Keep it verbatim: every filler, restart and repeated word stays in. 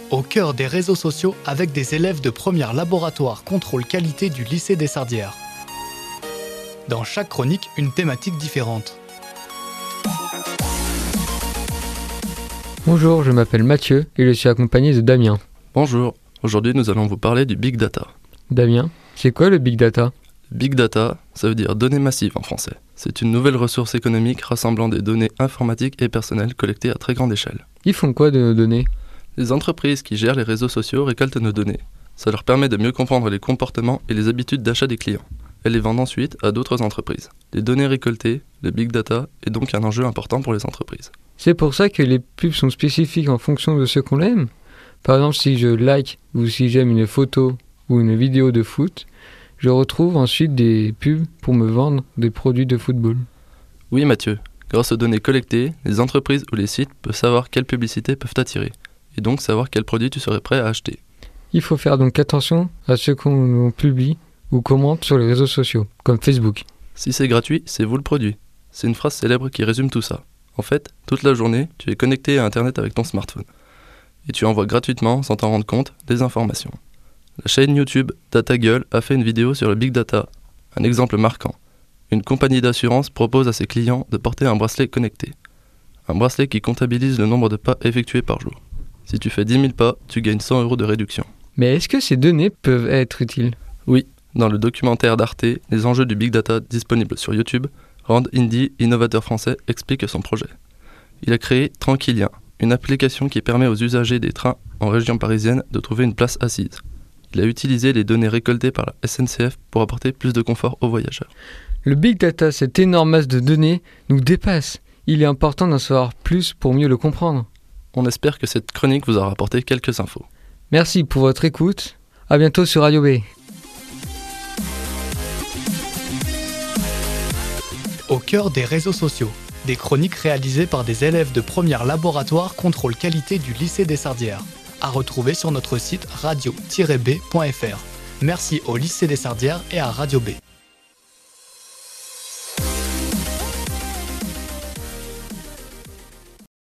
au cœur des réseaux sociaux avec des élèves de première laboratoire contrôle qualité du lycée des Sardières. Dans chaque chronique, une thématique différente. Bonjour, je m'appelle Mathieu et je suis accompagné de Damien. Bonjour, aujourd'hui nous allons vous parler du Big Data. Damien, c'est quoi le Big Data ? Big Data, ça veut dire données massives en français. C'est une nouvelle ressource économique rassemblant des données informatiques et personnelles collectées à très grande échelle. Ils font quoi de nos données ? Les entreprises qui gèrent les réseaux sociaux récoltent nos données. Ça leur permet de mieux comprendre les comportements et les habitudes d'achat des clients. Elles les vendent ensuite à d'autres entreprises. Les données récoltées, le Big Data, est donc un enjeu important pour les entreprises. C'est pour ça que les pubs sont spécifiques en fonction de ce qu'on aime ? Par exemple, si je like ou si j'aime une photo ou une vidéo de foot, je retrouve ensuite des pubs pour me vendre des produits de football. Oui Mathieu, grâce aux données collectées, les entreprises ou les sites peuvent savoir quelles publicités peuvent t'attirer, et donc savoir quels produits tu serais prêt à acheter. Il faut faire donc attention à ce qu'on publie ou commente sur les réseaux sociaux, comme Facebook. Si c'est gratuit, c'est vous le produit. C'est une phrase célèbre qui résume tout ça. En fait, toute la journée, tu es connecté à Internet avec ton smartphone. Et tu envoies gratuitement, sans t'en rendre compte, des informations. La chaîne YouTube DataGueule a fait une vidéo sur le Big Data. Un exemple marquant. Une compagnie d'assurance propose à ses clients de porter un bracelet connecté. Un bracelet qui comptabilise le nombre de pas effectués par jour. Si tu fais dix mille pas, tu gagnes cent euros de réduction. Mais est-ce que ces données peuvent être utiles ? Oui, dans le documentaire d'Arte, les enjeux du Big Data disponibles sur YouTube, Rand Indy, innovateur français, explique son projet. Il a créé Tranquillien, une application qui permet aux usagers des trains en région parisienne de trouver une place assise. Il a utilisé les données récoltées par la S N C F pour apporter plus de confort aux voyageurs. Le Big Data, cette énorme masse de données, nous dépasse. Il est important d'en savoir plus pour mieux le comprendre. On espère que cette chronique vous a rapporté quelques infos. Merci pour votre écoute. À bientôt sur Radio B. Au cœur des réseaux sociaux, des chroniques réalisées par des élèves de première laboratoire contrôle qualité du lycée des Sardières. À retrouver sur notre site radio tiret b point f r. Merci au lycée des Sardières et à Radio B.